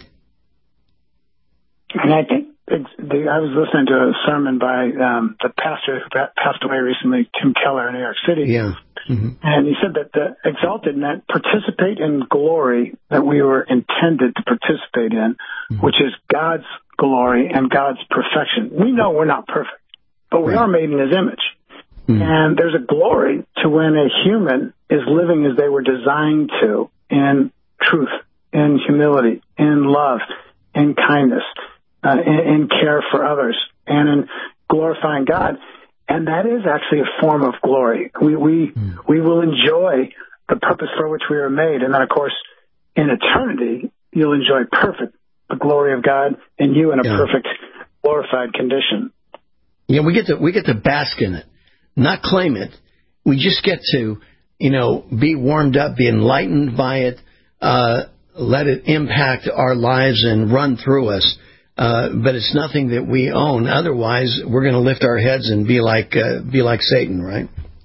And I think it's, the, I was listening to a sermon by um, the pastor who passed away recently, Tim Keller in New York City. Yeah. Mm-hmm. And he said that the exalted meant participate in glory that we were intended to participate in, mm-hmm. which is God's glory and God's perfection. We know we're not perfect, but we right. are made in his image. Mm-hmm. And there's a glory to when a human is living as they were designed to, in truth, in humility, in love, in kindness, uh, in, in care for others, and in glorifying God. And that is actually a form of glory. We we mm. we will enjoy the purpose for which we were made. And then, of course, in eternity, you'll enjoy perfect, the glory of God in you in a yeah. perfect, glorified condition. Yeah, we get to we get to bask in it, not claim it. We just get to, you know, be warmed up, be enlightened by it, uh, let it impact our lives and run through us. Uh, but it's nothing that we own. Otherwise, we're going to lift our heads and be like uh, be like Satan, right?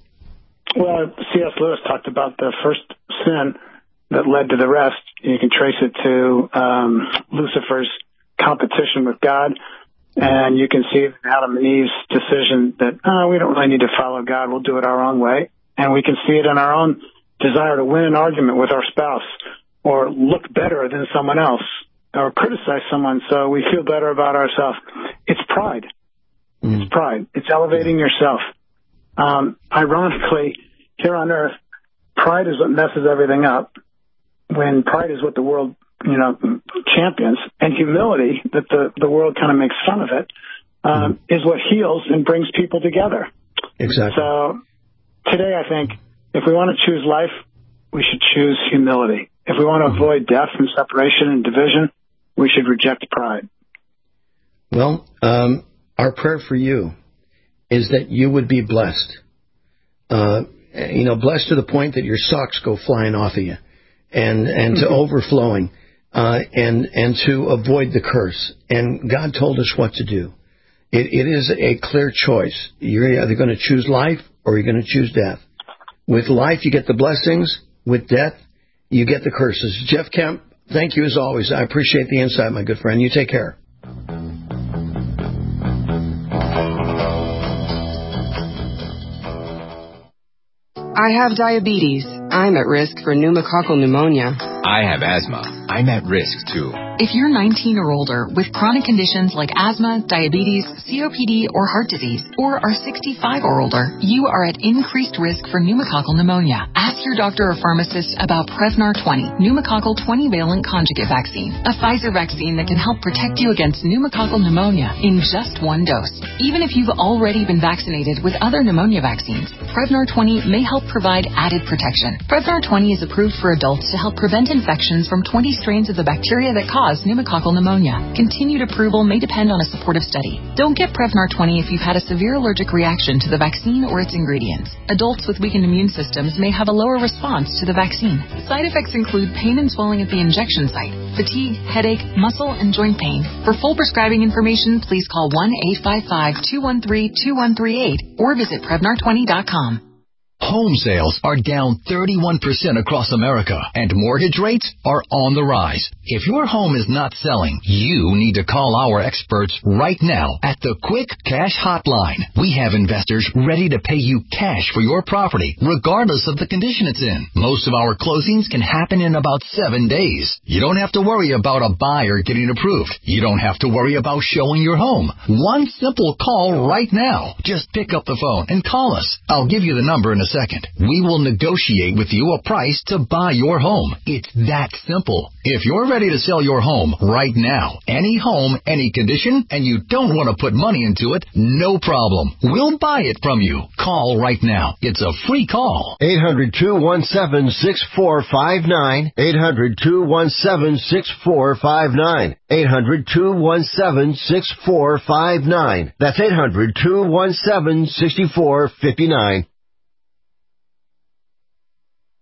Well, C S Lewis talked about the first sin that led to the rest. You can trace it to um, Lucifer's competition with God, and you can see Adam and Eve's decision that, oh, we don't really need to follow God. We'll do it our own way. And we can see it in our own desire to win an argument with our spouse or look better than someone else, or criticize someone so we feel better about ourselves. It's pride. Mm. It's pride. It's elevating yourself. Um, ironically, here on earth, pride is what messes everything up, when pride is what the world, you know, champions, and humility, that the, the world kind of makes fun of it, um, mm. is what heals and brings people together. Exactly. So today, I think, if we want to choose life, we should choose humility. If we want to mm. avoid death and separation and division, we should reject pride. Well, um, our prayer for you is that you would be blessed. Uh, you know, blessed to the point that your socks go flying off of you, and and to overflowing, uh, and and to avoid the curse. And God told us what to do. It, it is a clear choice. You're either going to choose life or you're going to choose death. With life, you get the blessings. With death, you get the curses. Jeff Kemp, thank you as always. I appreciate the insight, my good friend. You take care. I have diabetes. I'm at risk for pneumococcal pneumonia. I have asthma. I'm at risk, too. If you're nineteen or older with chronic conditions like asthma, diabetes, C O P D, or heart disease, or are sixty-five or older, you are at increased risk for pneumococcal pneumonia. Ask your doctor or pharmacist about Prevnar twenty, pneumococcal twenty-valent conjugate vaccine, a Pfizer vaccine that can help protect you against pneumococcal pneumonia in just one dose. Even if you've already been vaccinated with other pneumonia vaccines, Prevnar twenty may help provide added protection. Prevnar twenty is approved for adults to help prevent infections from twenty strains of the bacteria that cause pneumococcal pneumonia. Continued approval may depend on a supportive study. Don't get Prevnar twenty if you've had a severe allergic reaction to the vaccine or its ingredients. Adults with weakened immune systems may have a lower response to the vaccine. Side effects include pain and swelling at the injection site, fatigue, headache, muscle, and joint pain. For full prescribing information, please call one eight five five, two one three, two one three eight or visit Prevnar twenty dot com. Home sales are down thirty-one percent across America, and mortgage rates are on the rise. If your home is not selling, you need to call our experts right now at the Quick Cash Hotline. We have investors ready to pay you cash for your property, regardless of the condition it's in. Most of our closings can happen in about seven days. You don't have to worry about a buyer getting approved. You don't have to worry about showing your home. One simple call right now. Just pick up the phone and call us. I'll give you the number in a second. We will negotiate with you a price to buy your home. It's that simple. If you're ready to sell your home right now, any home, any condition, and you don't want to put money into it, no problem. We'll buy it from you. Call right now. It's a free call. eight hundred, two one seven, six four five nine. eight hundred, two one seven, six four five nine. eight hundred, two one seven, six four five nine. That's eight hundred, two one seven, six four five nine.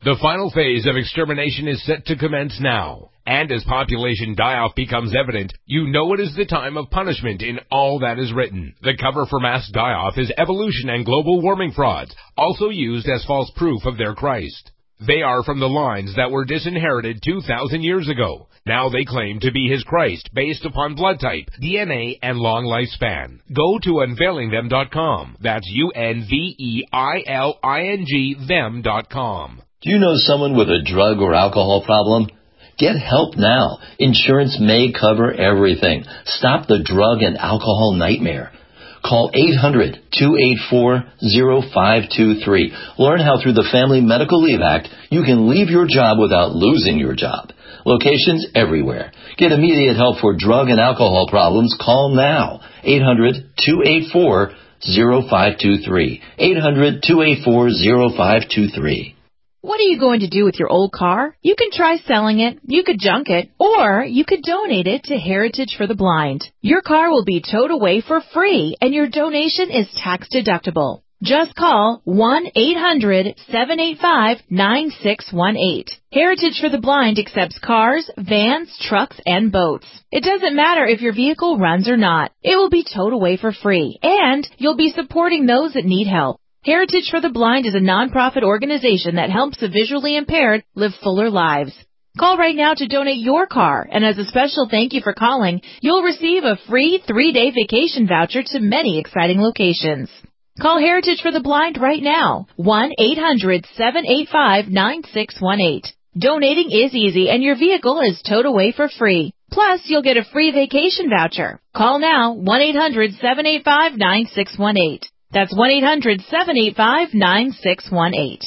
The final phase of extermination is set to commence now. And as population die-off becomes evident, you know it is the time of punishment in all that is written. The cover for mass die-off is evolution and global warming frauds, also used as false proof of their Christ. They are from the lines that were disinherited two thousand years ago. Now they claim to be his Christ based upon blood type, D N A, and long lifespan. Go to unveiling them dot com. That's U N V E I L I N G them dot com. Do you know someone with a drug or alcohol problem? Get help now. Insurance may cover everything. Stop the drug and alcohol nightmare. Call eight hundred, two eight four, zero five two three. Learn how through the Family Medical Leave Act you can leave your job without losing your job. Locations everywhere. Get immediate help for drug and alcohol problems. Call now. eight hundred, two eight four, zero five two three. eight hundred, two eight four, zero five two three. What are you going to do with your old car? You can try selling it, you could junk it, or you could donate it to Heritage for the Blind. Your car will be towed away for free, and your donation is tax deductible. Just call one eight hundred, seven eight five, nine six one eight. Heritage for the Blind accepts cars, vans, trucks, and boats. It doesn't matter if your vehicle runs or not. It will be towed away for free, and you'll be supporting those that need help. Heritage for the Blind is a nonprofit organization that helps the visually impaired live fuller lives. Call right now to donate your car, and as a special thank you for calling, you'll receive a free three-day vacation voucher to many exciting locations. Call Heritage for the Blind right now, one eight hundred, seven eight five, nine six one eight. Donating is easy, and your vehicle is towed away for free. Plus, you'll get a free vacation voucher. Call now, one eight hundred, seven eight five, nine six one eight. That's one eight hundred, seven eight five, nine six one eight.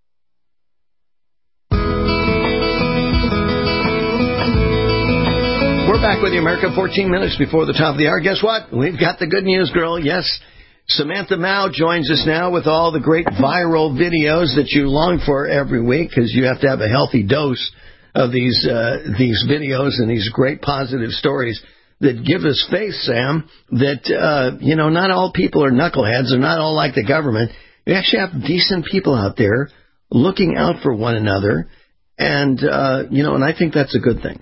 We're back with you, America, fourteen minutes before the top of the hour. Guess what? We've got the good news, girl. Yes, Samantha Mao joins us now with all the great viral videos that you long for every week, because you have to have a healthy dose of these uh, these videos and these great positive stories that give us faith, Sam, that, uh, you know, not all people are knuckleheads. They're not all like the government. You actually have decent people out there looking out for one another. And, uh, you know, and I think that's a good thing.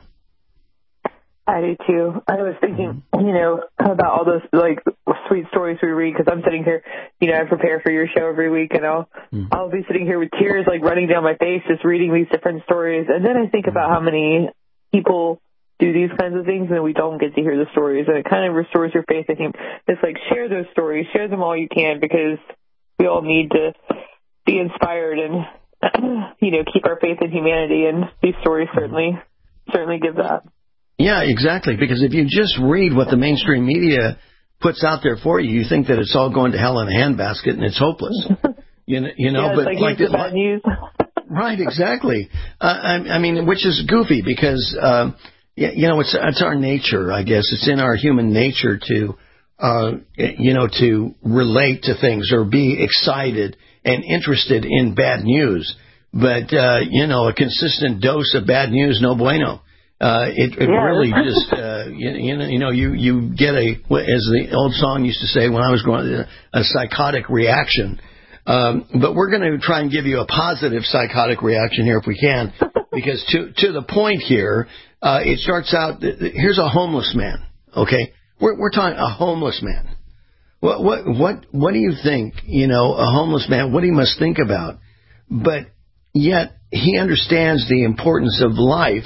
I do, too. I was thinking, you know, about all those, like, sweet stories we read, because I'm sitting here, you know, I prepare for your show every week, and I'll, mm. I'll be sitting here with tears, like, running down my face just reading these different stories. And then I think about how many people do these kinds of things, and we don't get to hear the stories, and it kind of restores your faith in him. It's like, share those stories, share them all you can, because we all need to be inspired and, you know, keep our faith in humanity, and these stories certainly, certainly give that. Yeah, exactly, because if you just read what the mainstream media puts out there for you, you think that it's all going to hell in a handbasket, and it's hopeless. You know, you know, yeah, but like, like the bad news. Right, exactly. Uh, I, I mean, which is goofy, because uh, Yeah, you know, it's it's our nature, I guess. It's in our human nature to, uh, you know, to relate to things or be excited and interested in bad news. But, uh, you know, a consistent dose of bad news, no bueno. Uh, it it yeah. really just, uh, you, you know, you know, you, you get a, as the old song used to say when I was growing up, a psychotic reaction. Um, but we're going to try and give you a positive psychotic reaction here if we can, because to to the point here, uh, it starts out, here's a homeless man, okay? We're we're talking a homeless man. What what what what do you think, you know, a homeless man, what he must think about? But yet he understands the importance of life,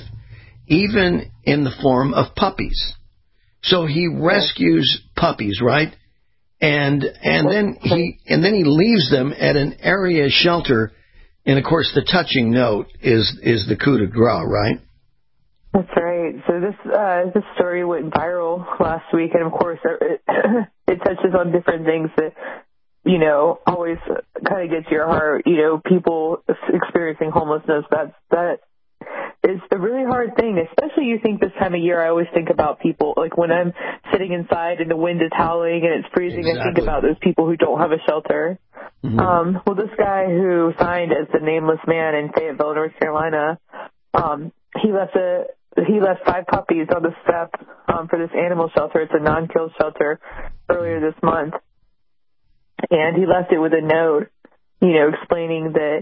even in the form of puppies. So he rescues puppies, right? And and then he and then he leaves them at an area shelter, and of course the touching note is is the coup de grace, right? That's right. So this uh, this story went viral last week, and of course it, it touches on different things that, you know, always kind of get to your heart. You know, people experiencing homelessness. That's that. It's a really hard thing, especially you think this time of year. I always think about people, like when I'm sitting inside and the wind is howling and it's freezing, exactly. I think about those people who don't have a shelter. Mm-hmm. Um, well, this guy who signed as the nameless man in Fayetteville, North Carolina, um, he left a he left five puppies on the step um, for this animal shelter. It's a non-kill shelter earlier this month. And he left it with a note, you know, explaining that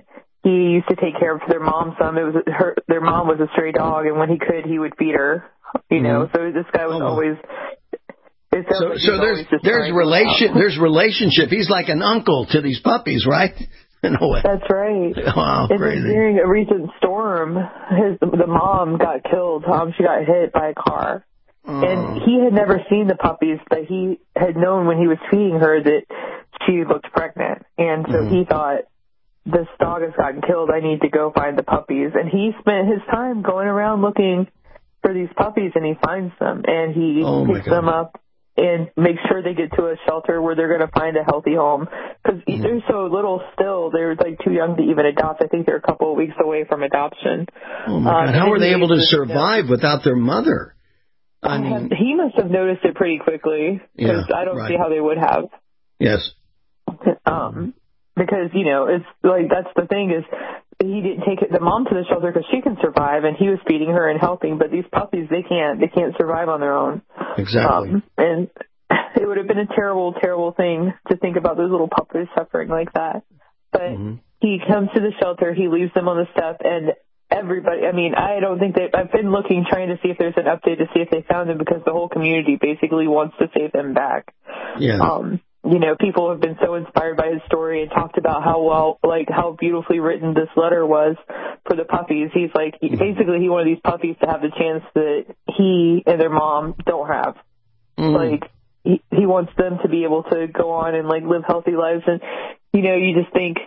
he used to take care of their mom some. It was her, their mom was a stray dog, and when he could, he would feed her. You know, mm-hmm. so this guy was oh. always. It so like so there's there's relation there's relationship. He's like an uncle to these puppies, right? In a way. That's right. Wow, and crazy. During a recent storm, his the mom got killed. Um, she got hit by a car. Oh. And he had never seen the puppies, but he had known when he was feeding her that she looked pregnant. And so mm-hmm. he thought, this dog has gotten killed. I need to go find the puppies. And he spent his time going around looking for these puppies, and he finds them. And he oh picks them up and makes sure they get to a shelter where they're going to find a healthy home. Because mm-hmm. they're so little still. They're like too young to even adopt. I think they're a couple of weeks away from adoption. Oh, my God. Um, How were they able to survive without their mother? I mean, he must have noticed it pretty quickly, because yeah, I don't right. see how they would have. Yes. Um, because, you know, it's like, that's the thing is, he didn't take the mom to the shelter because she can survive, and he was feeding her and helping, but these puppies, they can't, they can't survive on their own. Exactly. Um, and it would have been a terrible, terrible thing to think about those little puppies suffering like that. But mm-hmm. he comes to the shelter, he leaves them on the step, and everybody, I mean, I don't think they, I've been looking, trying to see if there's an update to see if they found him, because the whole community basically wants to save him back. Yeah. Um, you know, people have been so inspired by his story and talked about how well, like, how beautifully written this letter was for the puppies. He's like, basically he wanted these puppies to have the chance that he and their mom don't have. Mm. Like, he, he wants them to be able to go on and, like, live healthy lives. And, you know, you just think,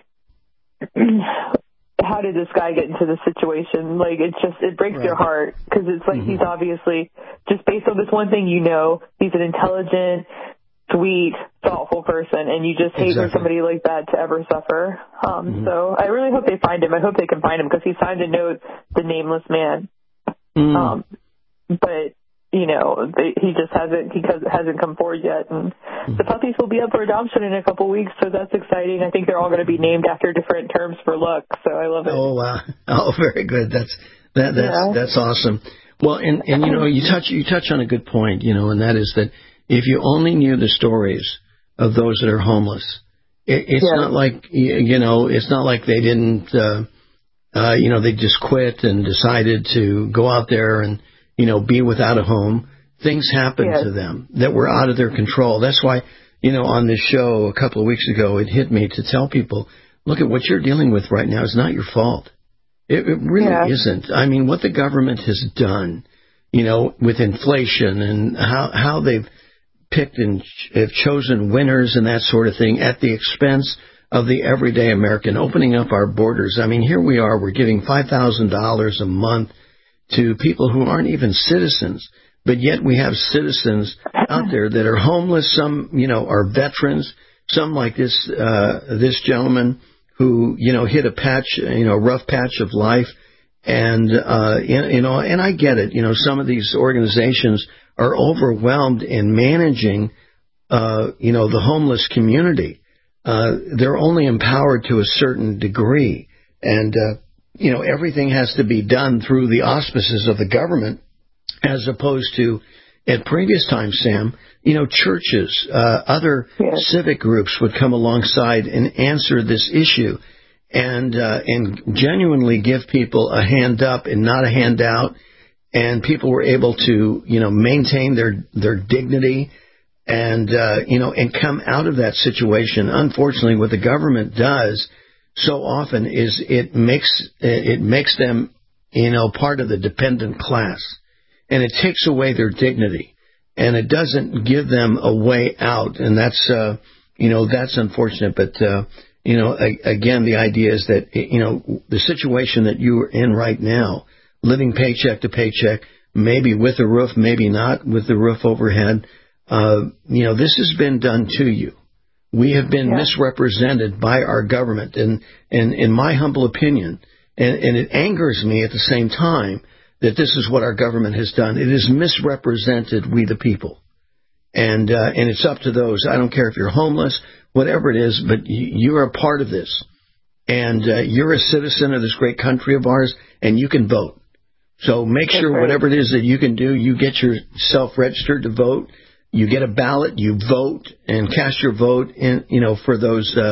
how did this guy get into this situation? Like, it's just, it breaks right. your heart, because it's like mm-hmm. he's obviously, just based on this one thing, you know, he's an intelligent, sweet, thoughtful person, and you just hate exactly. for somebody like that to ever suffer. Um, mm-hmm. So I really hope they find him. I hope they can find him, because he signed a note, the nameless man. Mm. Um, but, you know, they, he just hasn't, he hasn't come forward yet. And mm-hmm. the puppies will be up for adoption in a couple weeks, so that's exciting. I think they're all going to be named after different terms for luck, so I love it. Oh, wow. Oh, very good. That's, that, that's, yeah. that's awesome. Well, and, and, you know, you touch, you touch on a good point, you know, and that is that if you only knew the stories of those that are homeless, it, it's yeah. not like, you know, it's not like they didn't, uh, uh, you know, they just quit and decided to go out there and, you know, be without a home. Things happened yes. to them that were out of their control. That's why, you know, on this show a couple of weeks ago, it hit me to tell people, look at what you're dealing with right now is not your fault. It, it really yeah. isn't. I mean, what the government has done, you know, with inflation and how, how they've picked and ch- have chosen winners and that sort of thing at the expense of the everyday American, opening up our borders. I mean, here we are, we're giving five thousand dollars a month to people who aren't even citizens, but yet we have citizens out there that are homeless. Some, you know, are veterans. Some like this, uh, this gentleman who, you know, hit a patch, you know, rough patch of life. And, uh, you know, and I get it. You know, some of these organizations are overwhelmed in managing, uh, you know, the homeless community. Uh, they're only empowered to a certain degree. And, uh, you know, everything has to be done through the auspices of the government, as opposed to at previous times, Sam, you know, churches, uh, other yes. civic groups would come alongside and answer this issue and, uh, and genuinely give people a hand up and not a handout. And people were able to, you know, maintain their, their dignity and, uh, you know, and come out of that situation. Unfortunately, what the government does so often is it makes, it makes them, you know, part of the dependent class, and it takes away their dignity, and it doesn't give them a way out. And that's, uh, you know, that's unfortunate. But, uh, you know, a, again, the idea is that, you know, the situation that you are in right now, living paycheck to paycheck, maybe with a roof, maybe not with the roof overhead. Uh, you know, this has been done to you. We have been yeah. misrepresented by our government. And, and in my humble opinion, and, and it angers me at the same time that this is what our government has done. It has misrepresented we the people. And, uh, and it's up to those. I don't care if you're homeless, whatever it is, but you, you're a part of this. And uh, you're a citizen of this great country of ours, and you can vote. So make sure right. whatever it is that you can do, you get yourself registered to vote. You get a ballot, you vote, and cast your vote in, you know, for those uh,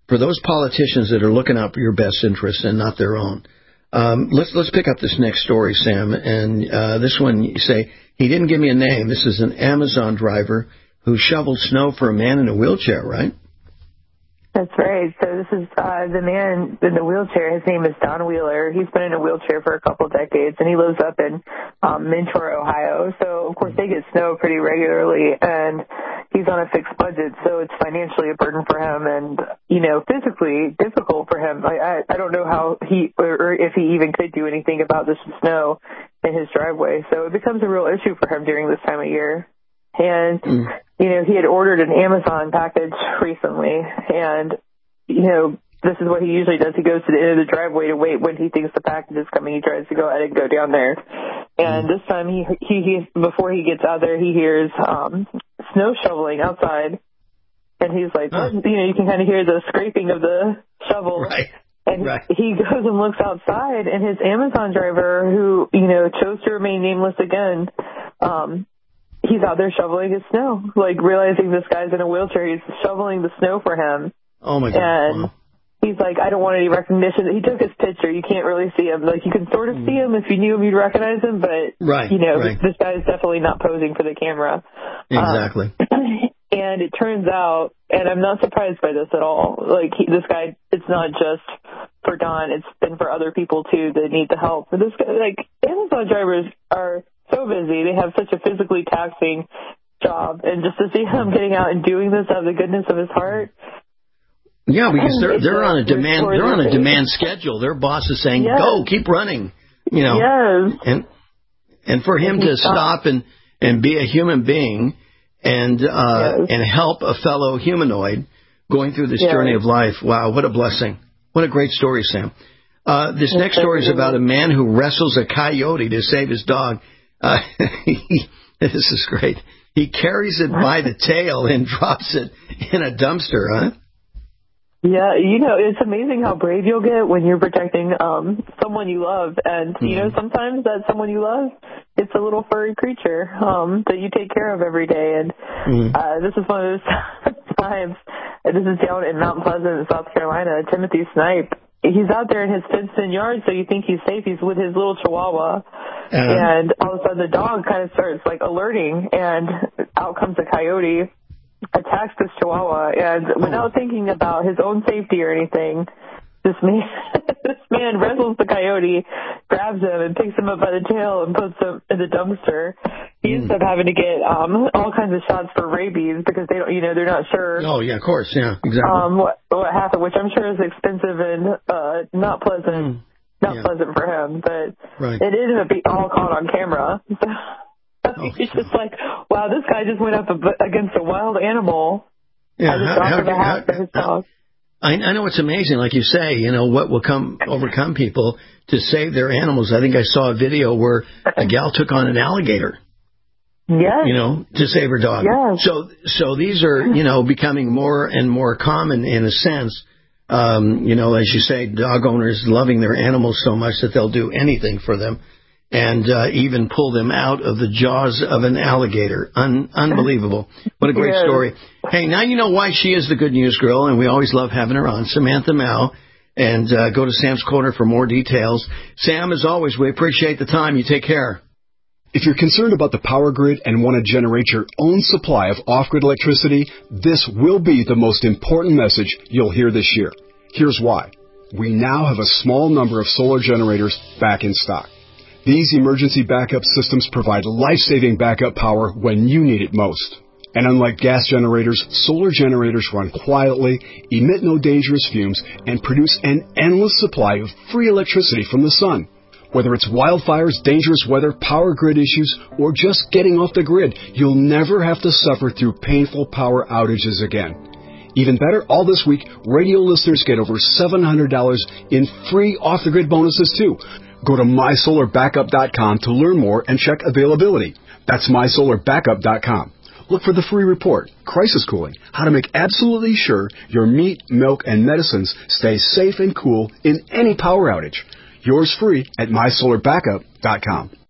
for those politicians that are looking out for your best interests and not their own. Um, let's let's pick up this next story, Sam. And uh, this one, you say, he didn't give me a name. This is an Amazon driver who shoveled snow for a man in a wheelchair, right? That's right. So this is uh, the man in the wheelchair. His name is Don Wheeler. He's been in a wheelchair for a couple decades, and he lives up in um, Mentor, Ohio. So, of course, they get snow pretty regularly, and he's on a fixed budget, so it's financially a burden for him and, you know, physically difficult for him. I, I, I don't know how he or, or if he even could do anything about this snow in his driveway. So it becomes a real issue for him during this time of year. And, mm. you know, he had ordered an Amazon package recently, and, you know, this is what he usually does. He goes to the end of the driveway to wait when he thinks the package is coming. He tries to go ahead and go down there. And mm. this time, he, he, he before he gets out there, he hears um, snow shoveling outside. And he's like, huh. you know, you can kind of hear the scraping of the shovel. Right. And right. he goes and looks outside, and his Amazon driver, who, you know, chose to remain nameless again, um, he's out there shoveling his snow, like realizing this guy's in a wheelchair. He's shoveling the snow for him. Oh, my God. And wow. he's like, I don't want any recognition. He took his picture. You can't really see him. Like, you can sort of mm. see him. If you knew him, you'd recognize him. But, right, you know, right. this guy's definitely not posing for the camera. Exactly. Um, and it turns out, and I'm not surprised by this at all, like, he, this guy, it's not just for Don. It's been for other people, too, that need the help. But this guy, like, Amazon drivers are so busy. They have such a physically taxing job, and just to see him getting out and doing this out of the goodness of his heart. Yeah, because they're they're on a demand they're on a demand schedule. Their boss is saying, yes. "Go, keep running," you know. Yes. And and for him to stop and and be a human being and uh, yes. and help a fellow humanoid going through this yes. journey of life. Wow, what a blessing! What a great story, Sam. Uh, this next story is about a man who wrestles a coyote to save his dog. Uh, this is great. He carries it by the tail and drops it in a dumpster, huh? Yeah, you know, it's amazing how brave you'll get when you're protecting um someone you love. And, mm. you know, sometimes that someone you love, it's a little furry creature um that you take care of every day. And mm. uh this is one of those times. This is down in Mount Pleasant, South Carolina. Timothy Snipe, he's out there in his fenced-in yard, so you think he's safe. He's with his little chihuahua. Uh-huh. And all of a sudden the dog kind of starts, like, alerting, and out comes a coyote, attacks this chihuahua, and without thinking about his own safety or anything, this man, this man wrestles the coyote, grabs him, and picks him up by the tail and puts him in the dumpster. He mm. ends up having to get um, all kinds of shots for rabies because they don't, you know, they're not sure. Oh yeah, of course, yeah, exactly. Um, what what happened, which I'm sure is expensive and uh, not pleasant, mm. not yeah. pleasant for him, but right. it ended up being all caught on camera. So oh, he's just like, wow, this guy just went up against a wild animal. Yeah, how, how, how, for his dog. I, I know it's amazing, like you say, you know, what will come overcome people to save their animals. I think I saw a video where a gal took on an alligator. Yes. You know, to save her dog. Yes. So, so these are, you know, becoming more and more common in a sense. Um, you know, as you say, dog owners loving their animals so much that they'll do anything for them. And uh, even pull them out of the jaws of an alligator. Un- unbelievable. What a great yes. story. Hey, now you know why she is the good news girl, and we always love having her on, Samantha Mao. And uh, go to Sam's Corner for more details. Sam, as always, we appreciate the time. You take care. If you're concerned about the power grid and want to generate your own supply of off-grid electricity, this will be the most important message you'll hear this year. Here's why. We now have a small number of solar generators back in stock. These emergency backup systems provide life-saving backup power when you need it most. And unlike gas generators, solar generators run quietly, emit no dangerous fumes, and produce an endless supply of free electricity from the sun. Whether it's wildfires, dangerous weather, power grid issues, or just getting off the grid, you'll never have to suffer through painful power outages again. Even better, all this week, radio listeners get over seven hundred dollars in free off-the-grid bonuses, too. Go to my solar backup dot com to learn more and check availability. That's my solar backup dot com. Look for the free report, Crisis Cooling, how to make absolutely sure your meat, milk, and medicines stay safe and cool in any power outage. Yours free at my solar backup dot com.